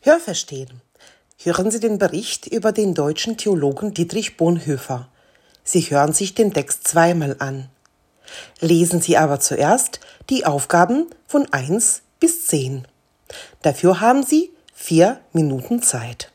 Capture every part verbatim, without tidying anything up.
Hörverstehen. Hören Sie den Bericht über den deutschen Theologen Dietrich Bonhoeffer. Sie hören sich den Text zweimal an. Lesen Sie aber zuerst die Aufgaben von eins bis zehn. Dafür haben Sie vier Minuten Zeit.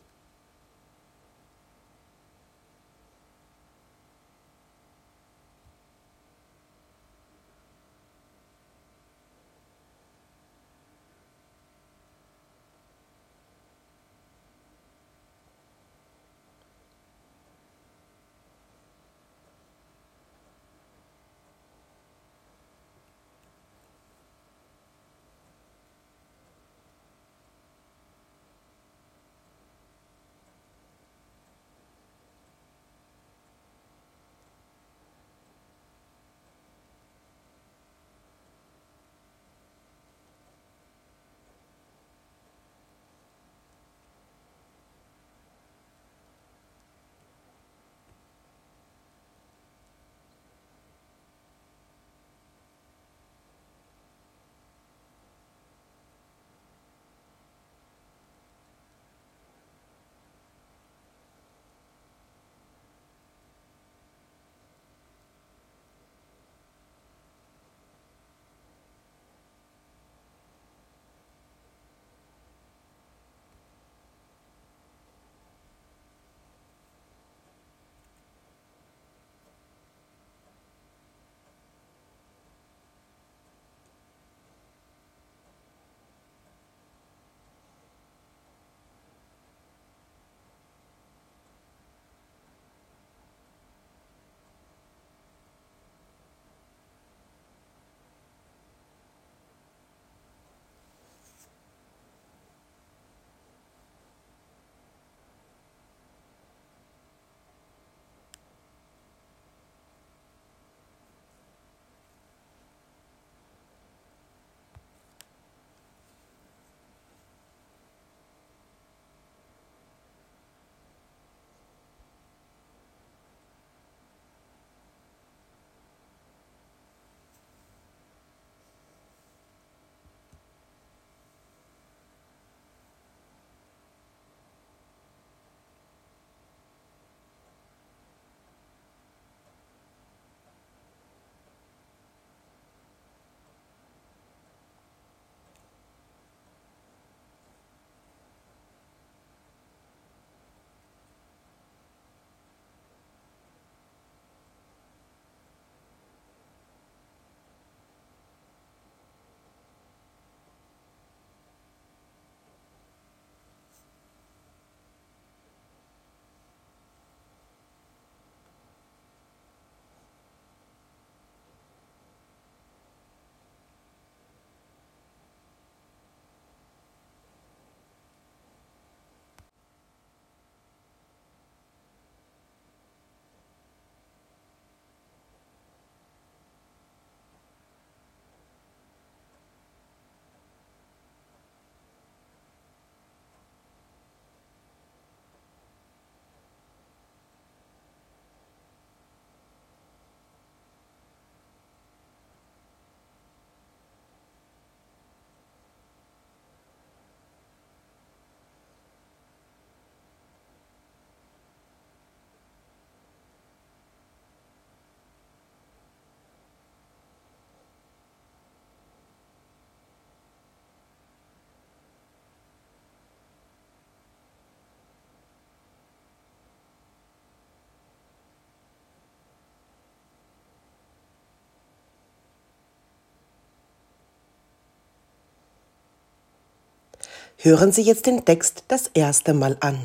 Hören Sie jetzt den Text das erste Mal an.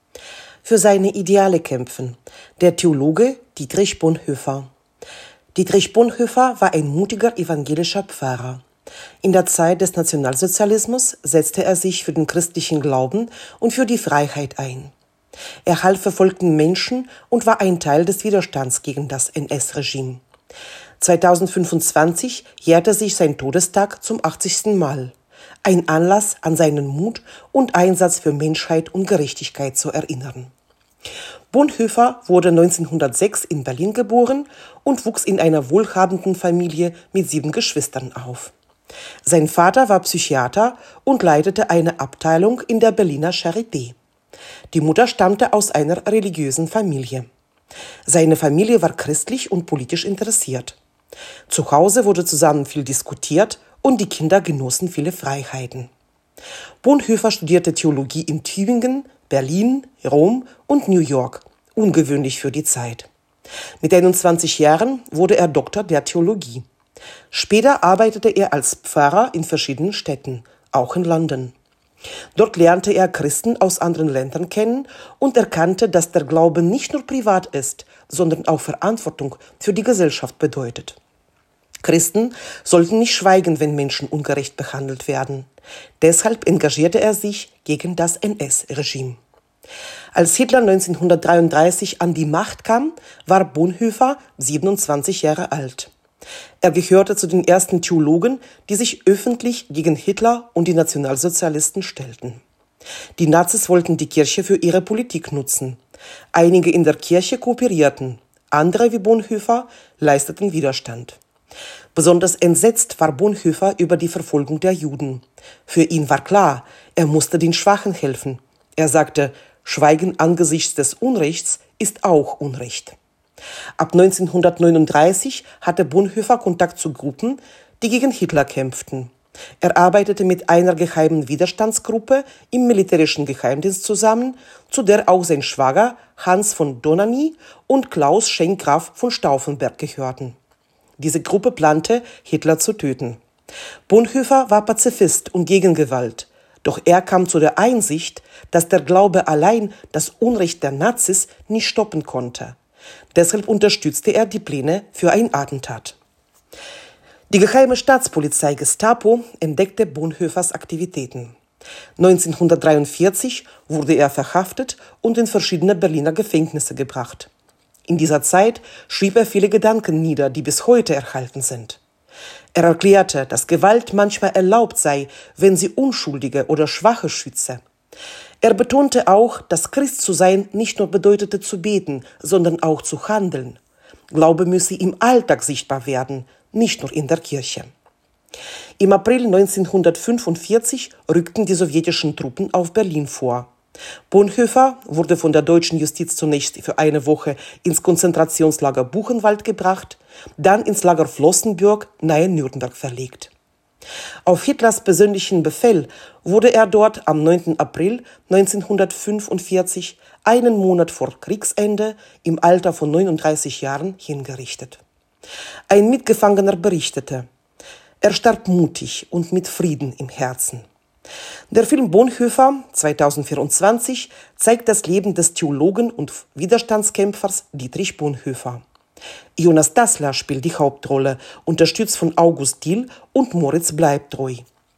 Für seine Ideale kämpfen. Der Theologe Dietrich Bonhoeffer. Dietrich Bonhoeffer war ein mutiger evangelischer Pfarrer. In der Zeit des Nationalsozialismus setzte er sich für den christlichen Glauben und für die Freiheit ein. Er half verfolgten Menschen und war ein Teil des Widerstands gegen das N S-Regime. zweitausendfünfundzwanzig jährte sich sein Todestag zum achtzigsten Mal. Ein Anlass, an seinen Mut und Einsatz für Menschheit und Gerechtigkeit zu erinnern. Bonhoeffer wurde neunzehnhundertsechs in Berlin geboren und wuchs in einer wohlhabenden Familie mit sieben Geschwistern auf. Sein Vater war Psychiater und leitete eine Abteilung in der Berliner Charité. Die Mutter stammte aus einer religiösen Familie. Seine Familie war christlich und politisch interessiert. Zu Hause wurde zusammen viel diskutiert und die Kinder genossen viele Freiheiten. Bonhoeffer studierte Theologie in Tübingen, Berlin, Rom und New York, ungewöhnlich für die Zeit. Mit einundzwanzig Jahren wurde er Doktor der Theologie. Später arbeitete er als Pfarrer in verschiedenen Städten, auch in London. Dort lernte er Christen aus anderen Ländern kennen und erkannte, dass der Glaube nicht nur privat ist, sondern auch Verantwortung für die Gesellschaft bedeutet. Christen sollten nicht schweigen, wenn Menschen ungerecht behandelt werden. Deshalb engagierte er sich gegen das N S-Regime. Als Hitler neunzehnhundertdreiunddreißig an die Macht kam, war Bonhoeffer siebenundzwanzig Jahre alt. Er gehörte zu den ersten Theologen, die sich öffentlich gegen Hitler und die Nationalsozialisten stellten. Die Nazis wollten die Kirche für ihre Politik nutzen. Einige in der Kirche kooperierten, andere wie Bonhoeffer leisteten Widerstand. Besonders entsetzt war Bonhoeffer über die Verfolgung der Juden. Für ihn war klar, er musste den Schwachen helfen. Er sagte, Schweigen angesichts des Unrechts ist auch Unrecht. Ab neunzehnhundertneununddreißig hatte Bonhoeffer Kontakt zu Gruppen, die gegen Hitler kämpften. Er arbeitete mit einer geheimen Widerstandsgruppe im militärischen Geheimdienst zusammen, zu der auch sein Schwager Hans von Dohnanyi und Klaus Schenk-Graf von Stauffenberg gehörten. Diese Gruppe plante, Hitler zu töten. Bonhoeffer war Pazifist und gegen Gewalt. Doch er kam zu der Einsicht, dass der Glaube allein das Unrecht der Nazis nicht stoppen konnte. Deshalb unterstützte er die Pläne für ein Attentat. Die geheime Staatspolizei Gestapo entdeckte Bonhoeffers Aktivitäten. neunzehnhundertdreiundvierzig wurde er verhaftet und in verschiedene Berliner Gefängnisse gebracht. In dieser Zeit schrieb er viele Gedanken nieder, die bis heute erhalten sind. Er erklärte, dass Gewalt manchmal erlaubt sei, wenn sie Unschuldige oder Schwache schütze. Er betonte auch, dass Christ zu sein nicht nur bedeutete zu beten, sondern auch zu handeln. Glaube müsse im Alltag sichtbar werden, nicht nur in der Kirche. Im April neunzehnhundertfünfundvierzig rückten die sowjetischen Truppen auf Berlin vor. Bonhoeffer wurde von der deutschen Justiz zunächst für eine Woche ins Konzentrationslager Buchenwald gebracht, dann ins Lager Flossenbürg nahe Nürnberg verlegt. Auf Hitlers persönlichen Befehl wurde er dort am neunten April neunzehnhundertfünfundvierzig, einen Monat vor Kriegsende, im Alter von neununddreißig Jahren hingerichtet. Ein Mitgefangener berichtete, er starb mutig und mit Frieden im Herzen. Der Film Bonhoeffer zweitausendvierundzwanzig zeigt das Leben des Theologen und Widerstandskämpfers Dietrich Bonhoeffer. Jonas Dassler spielt die Hauptrolle, unterstützt von August Dill und Moritz Bleibtreu.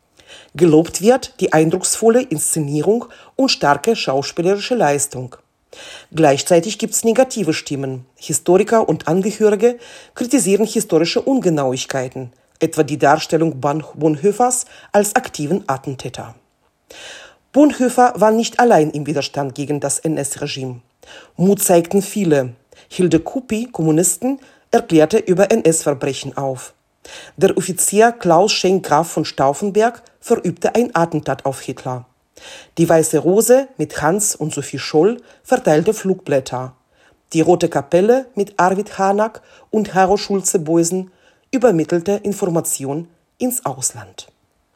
Gelobt wird die eindrucksvolle Inszenierung und starke schauspielerische Leistung. Gleichzeitig gibt es negative Stimmen. Historiker und Angehörige kritisieren historische Ungenauigkeiten, etwa die Darstellung Bonhoeffers als aktiven Attentäter. Bonhoeffer war nicht allein im Widerstand gegen das N S-Regime. Mut zeigten viele. Hilde Kuppi, Kommunisten, erklärte über N S-Verbrechen auf. Der Offizier Klaus Schenk-Graf von Stauffenberg verübte ein Attentat auf Hitler. Die Weiße Rose mit Hans und Sophie Scholl verteilte Flugblätter. Die Rote Kapelle mit Arvid Harnack und Haro Schulze-Boisen übermittelte Informationen ins Ausland.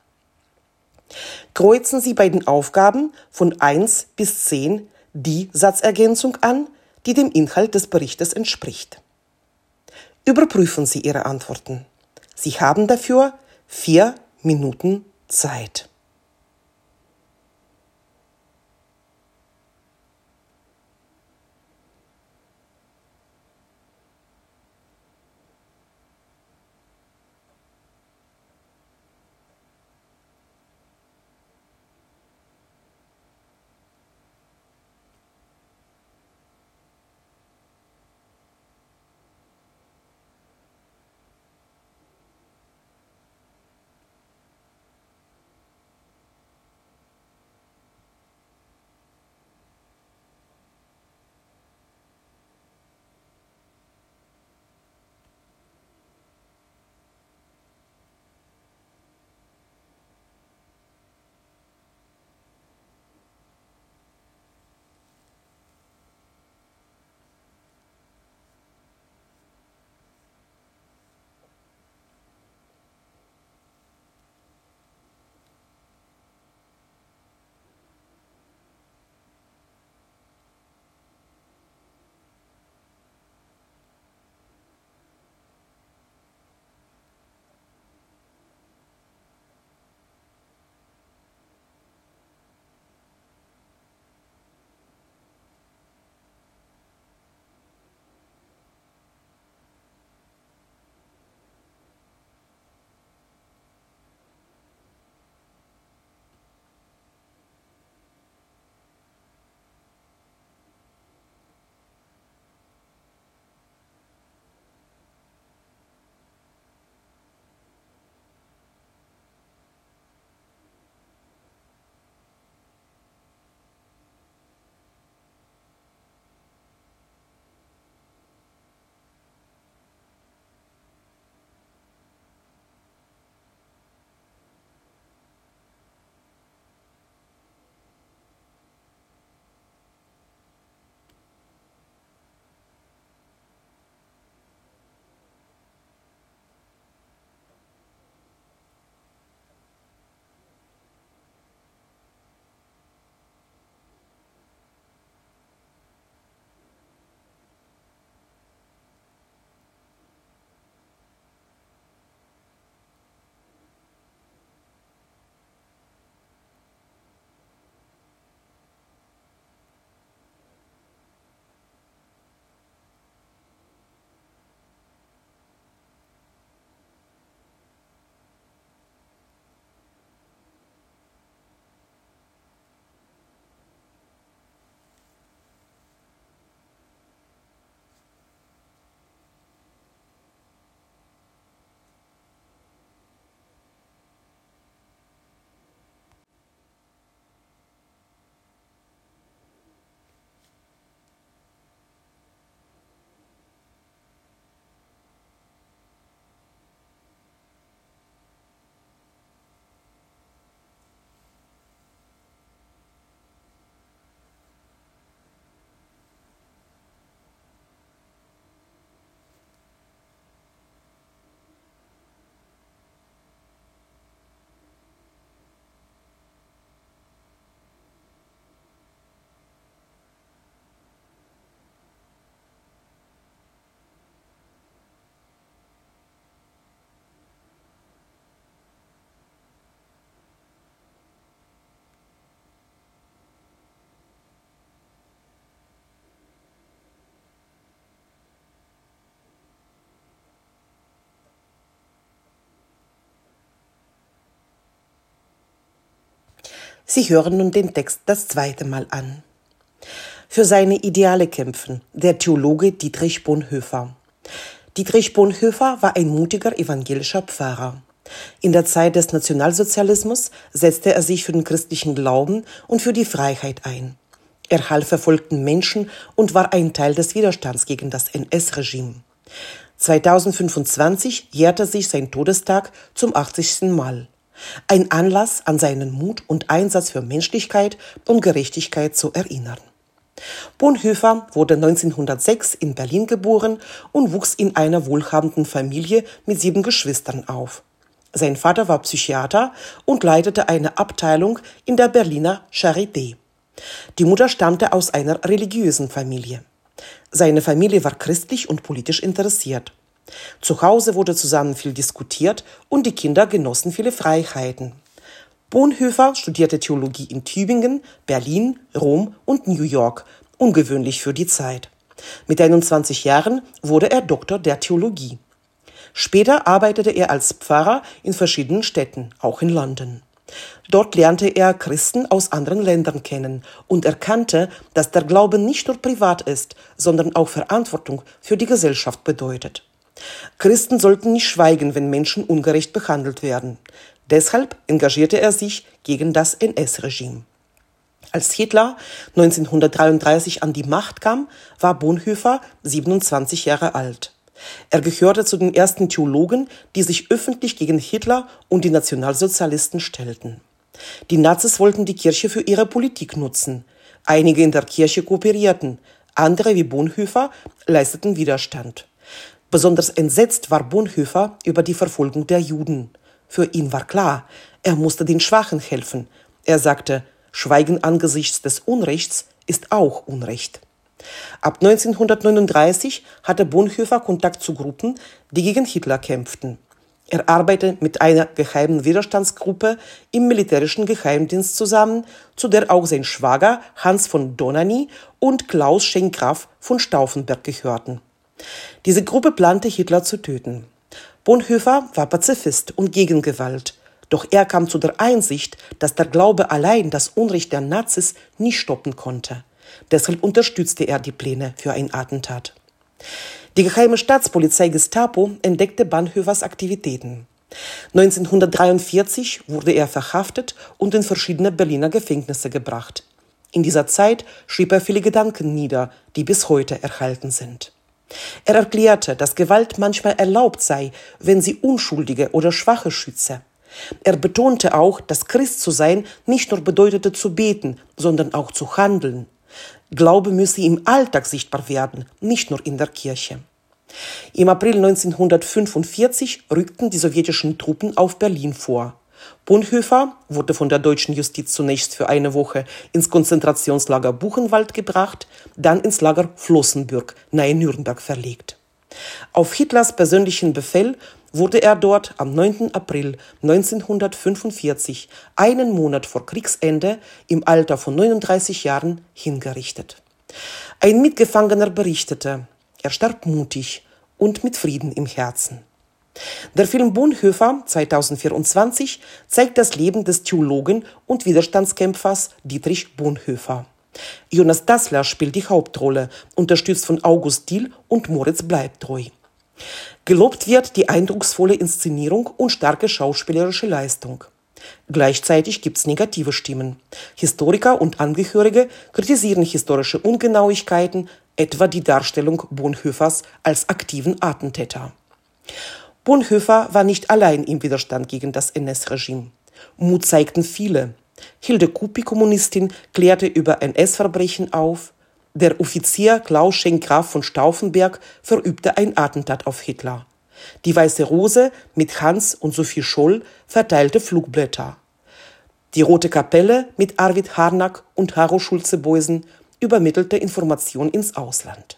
Kreuzen Sie bei den Aufgaben von eins bis zehn die Satzergänzung an, die dem Inhalt des Berichtes entspricht. Überprüfen Sie Ihre Antworten. Sie haben dafür vier Minuten Zeit. Sie hören nun den Text das zweite Mal an. Für seine Ideale kämpfen, der Theologe Dietrich Bonhoeffer. Dietrich Bonhoeffer war ein mutiger evangelischer Pfarrer. In der Zeit des Nationalsozialismus setzte er sich für den christlichen Glauben und für die Freiheit ein. Er half verfolgten Menschen und war ein Teil des Widerstands gegen das N S-Regime. zweitausendfünfundzwanzig jährte sich sein Todestag zum achtzigsten Mal. Ein Anlass, an seinen Mut und Einsatz für Menschlichkeit und Gerechtigkeit zu erinnern. Bonhoeffer wurde neunzehnhundertsechs in Berlin geboren und wuchs in einer wohlhabenden Familie mit sieben Geschwistern auf. Sein Vater war Psychiater und leitete eine Abteilung in der Berliner Charité. Die Mutter stammte aus einer religiösen Familie. Seine Familie war christlich und politisch interessiert. Zu Hause wurde zusammen viel diskutiert und die Kinder genossen viele Freiheiten. Bonhoeffer studierte Theologie in Tübingen, Berlin, Rom und New York, ungewöhnlich für die Zeit. Mit einundzwanzig Jahren wurde er Doktor der Theologie. Später arbeitete er als Pfarrer in verschiedenen Städten, auch in London. Dort lernte er Christen aus anderen Ländern kennen und erkannte, dass der Glaube nicht nur privat ist, sondern auch Verantwortung für die Gesellschaft bedeutet. Christen sollten nicht schweigen, wenn Menschen ungerecht behandelt werden. Deshalb engagierte er sich gegen das N S-Regime. Als Hitler neunzehnhundertdreiunddreißig an die Macht kam, war Bonhoeffer siebenundzwanzig Jahre alt. Er gehörte zu den ersten Theologen, die sich öffentlich gegen Hitler und die Nationalsozialisten stellten. Die Nazis wollten die Kirche für ihre Politik nutzen. Einige in der Kirche kooperierten, andere wie Bonhoeffer leisteten Widerstand. Besonders entsetzt war Bonhoeffer über die Verfolgung der Juden. Für ihn war klar, er musste den Schwachen helfen. Er sagte, Schweigen angesichts des Unrechts ist auch Unrecht. Ab neunzehnhundertneununddreißig hatte Bonhoeffer Kontakt zu Gruppen, die gegen Hitler kämpften. Er arbeitete mit einer geheimen Widerstandsgruppe im militärischen Geheimdienst zusammen, zu der auch sein Schwager Hans von Dohnanyi und Klaus Schenk-Graf von Stauffenberg gehörten. Diese Gruppe plante, Hitler zu töten. Bonhoeffer war Pazifist und gegen Gewalt. Doch er kam zu der Einsicht, dass der Glaube allein das Unrecht der Nazis nicht stoppen konnte. Deshalb unterstützte er die Pläne für ein Attentat. Die geheime Staatspolizei Gestapo entdeckte Bonhoeffers Aktivitäten. neunzehnhundertdreiundvierzig wurde er verhaftet und in verschiedene Berliner Gefängnisse gebracht. In dieser Zeit schrieb er viele Gedanken nieder, die bis heute erhalten sind. Er erklärte, dass Gewalt manchmal erlaubt sei, wenn sie Unschuldige oder Schwache schütze. Er betonte auch, dass Christ zu sein nicht nur bedeutete zu beten, sondern auch zu handeln. Glaube müsse im Alltag sichtbar werden, nicht nur in der Kirche. Im April neunzehnhundertfünfundvierzig rückten die sowjetischen Truppen auf Berlin vor. Bonhoeffer wurde von der deutschen Justiz zunächst für eine Woche ins Konzentrationslager Buchenwald gebracht, dann ins Lager Flossenbürg nahe Nürnberg verlegt. Auf Hitlers persönlichen Befehl wurde er dort am neunten April neunzehnhundertfünfundvierzig, einen Monat vor Kriegsende, im Alter von neununddreißig Jahren hingerichtet. Ein Mitgefangener berichtete, er starb mutig und mit Frieden im Herzen. Der Film Bonhoeffer zweitausendvierundzwanzig zeigt das Leben des Theologen und Widerstandskämpfers Dietrich Bonhoeffer. Jonas Dassler spielt die Hauptrolle, unterstützt von August Diehl und Moritz Bleibtreu. Gelobt wird die eindrucksvolle Inszenierung und starke schauspielerische Leistung. Gleichzeitig gibt es negative Stimmen. Historiker und Angehörige kritisieren historische Ungenauigkeiten, etwa die Darstellung Bonhoeffers als aktiven Attentäter. Bonhoeffer war nicht allein im Widerstand gegen das N S-Regime. Mut zeigten viele. Hilde Kuppi, Kommunistin, klärte über N S-Verbrechen auf. Der Offizier Klaus Schenk-Graf von Stauffenberg verübte ein Attentat auf Hitler. Die Weiße Rose mit Hans und Sophie Scholl verteilte Flugblätter. Die Rote Kapelle mit Arvid Harnack und Haro Schulze-Beusen übermittelte Informationen ins Ausland.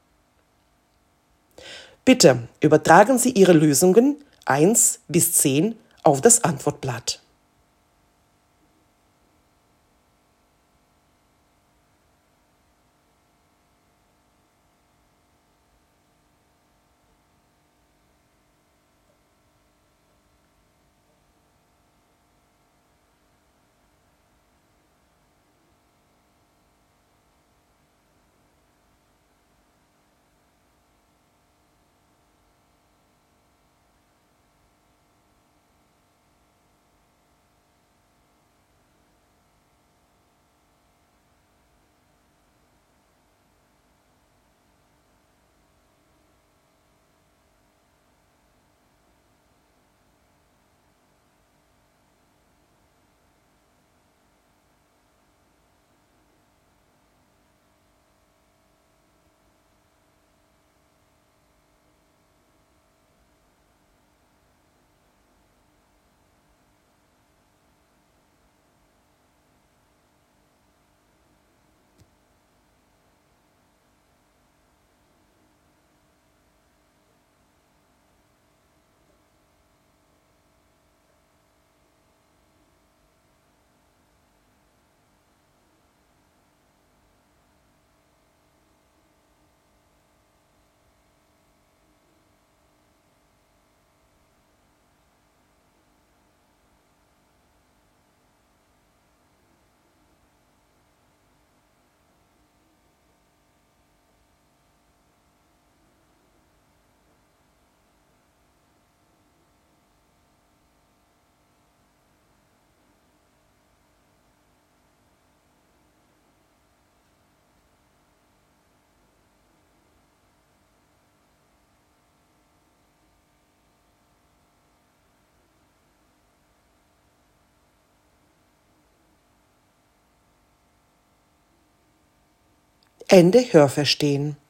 Bitte übertragen Sie Ihre Lösungen eins bis zehn auf das Antwortblatt. Ende Hörverstehen.